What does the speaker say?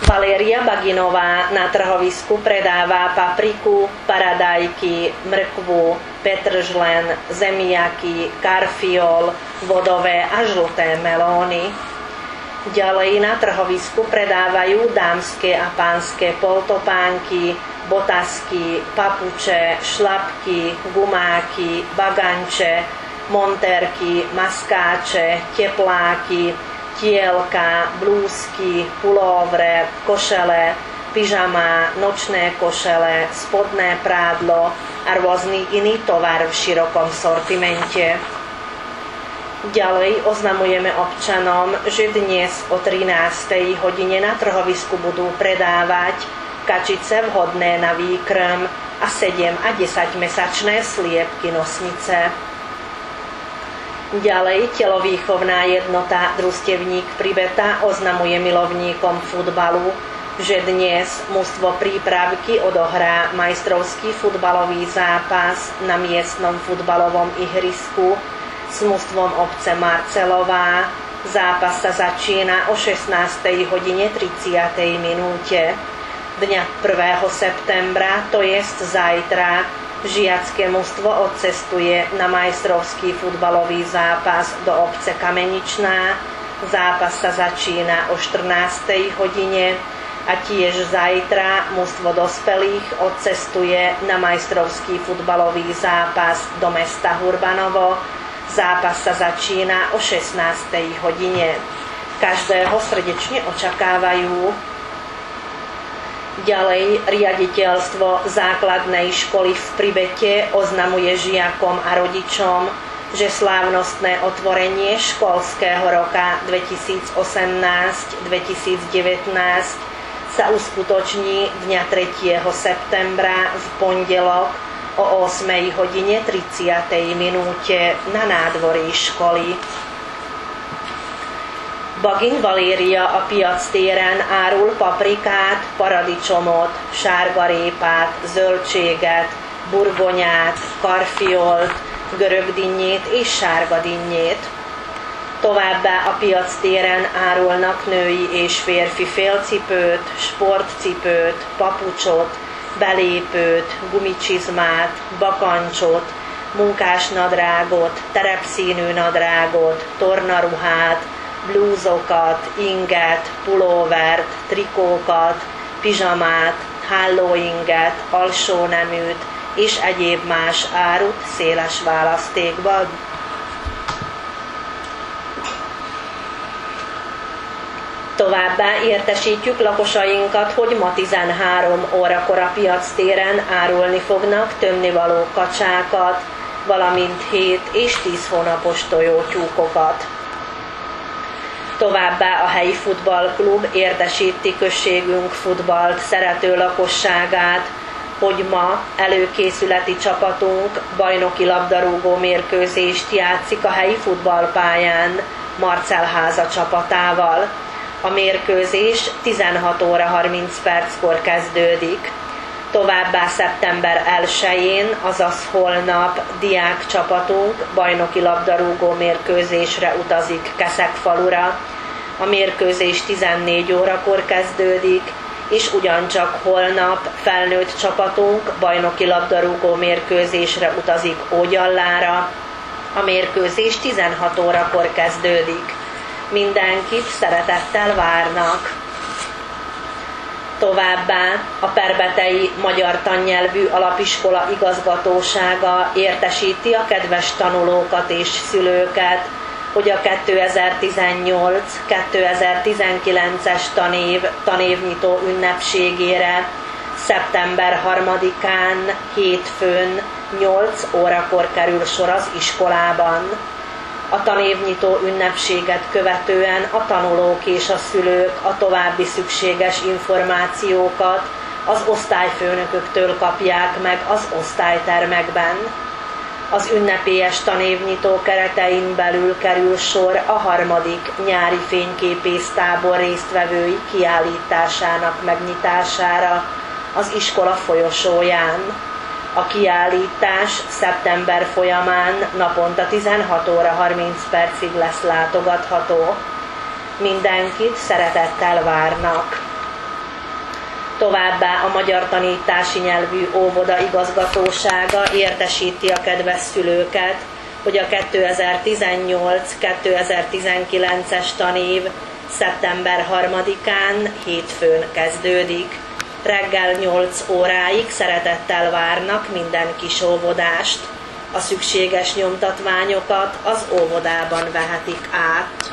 Valéria Baginová na trhovisku predává papriku, paradajky, mrkvu, petržlen, zemiaky, karfiol, vodové a žlté melóny. Ďalej na trhovisku predávajú dámske a pánske poltopánky, botasky, papuče, šlapky, gumáky, baganče, montérky, maskáče, tepláky, tielka, blúzky, pulóvre, košele, pyžama, nočné košele, spodné prádlo a rôzny iný tovar v širokom sortimente. Ďalej oznamujeme občanom, že dnes o 13. hodine na trhovisku budú predávať kačice vhodné na výkrm a 7 a 10 mesačné sliepky nosnice. Ďalej telovýchovná jednota Družstevník Pribeta oznamuje milovníkom futbalu, že dnes mužstvo Prípravky odohrá majstrovský futbalový zápas na miestnom futbalovom ihrisku s mužstvom obce Marcelová. Zápas sa začína o 16:30 minúte. Dňa 1. septembra, to jest zajtra, žiacké mužstvo odcestuje na majstrovský futbalový zápas do obce Kameničná. Zápas sa začína o 14:00 hodine a tiež zajtra mužstvo dospelých odcestuje na majstrovský futbalový zápas do mesta Hurbanovo. Zápas sa začína o 16:00 hodine. Každého srdečne očakávajú. Ďalej riaditeľstvo základnej školy v Pribete oznamuje žiakom a rodičom, že slávnostné otvorenie školského roka 2018-2019 sa uskutoční dňa 3. septembra v pondelok o 8:30 minúte na nádvorí školy. Bagin Valéria a piac téren árul paprikát, paradicsomot, sárgarépát, zöldséget, burgonyát, karfiolt, görögdinnyét és sárgadinnyét. Továbbá a piac téren árulnak női és férfi félcipőt, sportcipőt, papucsot, belépőt, gumicsizmát, bakancsot, munkásnadrágot, terepszínű nadrágot, tornaruhát, blúzokat, inget, pulóvert, trikókat, pizsamát, hálóinget, alsóneműt és egyéb más árut széles választékban. Továbbá értesítjük lakosainkat, hogy ma 13 órakor a piactéren árulni fognak tömnivaló kacsákat, valamint 7 és 10 hónapos tojótyúkokat. Továbbá a helyi futballklub értesíti községünk futballt szerető lakosságát, hogy ma előkészületi csapatunk bajnoki labdarúgó mérkőzést játszik a helyi futballpályán Marcelháza csapatával. A mérkőzés 16:30 kezdődik. Továbbá szeptember 1-én, azaz holnap diákcsapatunk bajnoki labdarúgó mérkőzésre utazik Keszegfalura. A mérkőzés 14 órakor kezdődik, és ugyancsak holnap felnőtt csapatunk bajnoki labdarúgó mérkőzésre utazik Ógyallára. A mérkőzés 16 órakor kezdődik. Mindenkit szeretettel várnak. Továbbá a Perbetei Magyar Tannyelvű Alapiskola igazgatósága értesíti a kedves tanulókat és szülőket, hogy a 2018-2019-es tanévnyitó ünnepségére szeptember 3-án hétfőn 8 órakor kerül sor az iskolában. A tanévnyitó ünnepséget követően a tanulók és a szülők a további szükséges információkat az osztályfőnököktől kapják meg az osztálytermekben. Az ünnepélyes tanévnyitó keretein belül kerül sor a 3. nyári fényképésztábor résztvevői kiállításának megnyitására az iskola folyosóján. A kiállítás szeptember folyamán naponta 16:30 lesz látogatható. Mindenkit szeretettel várnak. Továbbá a Magyar Tanítási Nyelvű Óvoda igazgatósága értesíti a kedves szülőket, hogy a 2018-2019-es tanév szeptember 3-án hétfőn kezdődik. Reggel 8 óráig szeretettel várnak minden kisóvodást. A szükséges nyomtatványokat az óvodában vehetik át.